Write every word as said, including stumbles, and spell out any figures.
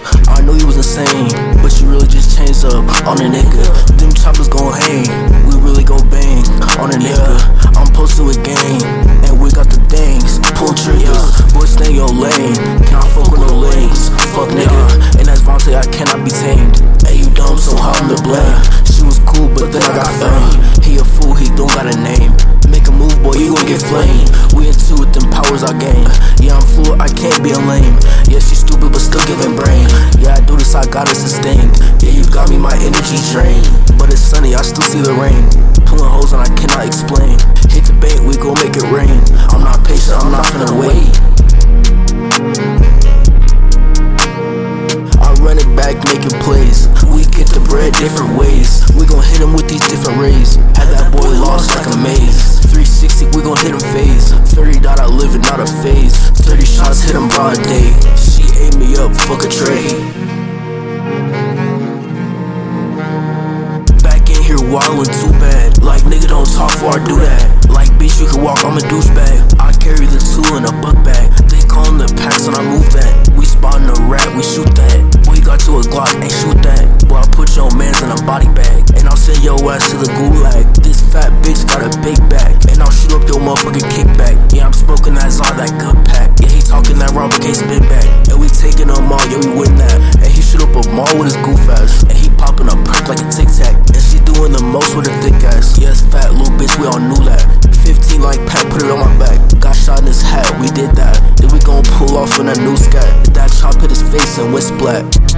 I knew you was insane, but you really just changed up on a nigga. Them choppers gon' hang, we really gon' bang on a nigga. I'm posted with gang, and we got the things, pull triggers, boy stay in your lane. Can't fuck with no lanes, fuck nigga. And that's Vontae, I cannot be tamed. Hey, you dumb, so how I'm to blame? She was cool, but then I got fame. He a fool, he don't got a name. Make a move, boy, you gon' get flamed. We into with them powers I gain. Yeah, I'm fluid, I can't be a lame. Yeah, she stupid, but still giving brain. Yeah, I do this, I got it sustained. Yeah, you got me, my energy drained. But it's sunny, I still see the rain. Pulling hoes and I cannot explain. Hit the bank, we gon' make it rain. I'm not patient, I'm not finna wait. I run it back, making plays. We get the bread different ways. We gon' hit him with these different rays. Had that boy lost like a maze. three sixty, we gon' hit him phase. thirty dot, I live it, not a phase. thirty shots, hit him broad day. She ate me up, fuck a trade. Back in here wildin' too bad. Like nigga don't talk before I do that. Like bitch you can walk, I'm a douchebag. I carry the tool in a book bag. They callin' the packs and I move that. We spottin' a rat, we shoot that. We got to a Glock, ain't shoot that. Boy, I put your mans in a body bag, and I'll send your ass to the gulag. This fat bitch got a big back, and I'll shoot up your motherfucking kickback. Yeah, I'm smoking that Zod, that good pack. Yeah, he talking that raw, but can't spit back. And we taking them all, yeah, we win that. And he shoot up a mall with his goof ass, and he popping a perk like a tic tac. And she doing the most with her thick ass. Yes, fat little bitch, we all knew that. fifteen like Pat, put it on my back. Got shot in his hat, we did that. Then we gon' pull off in a new scat. That chop hit his face and went splat.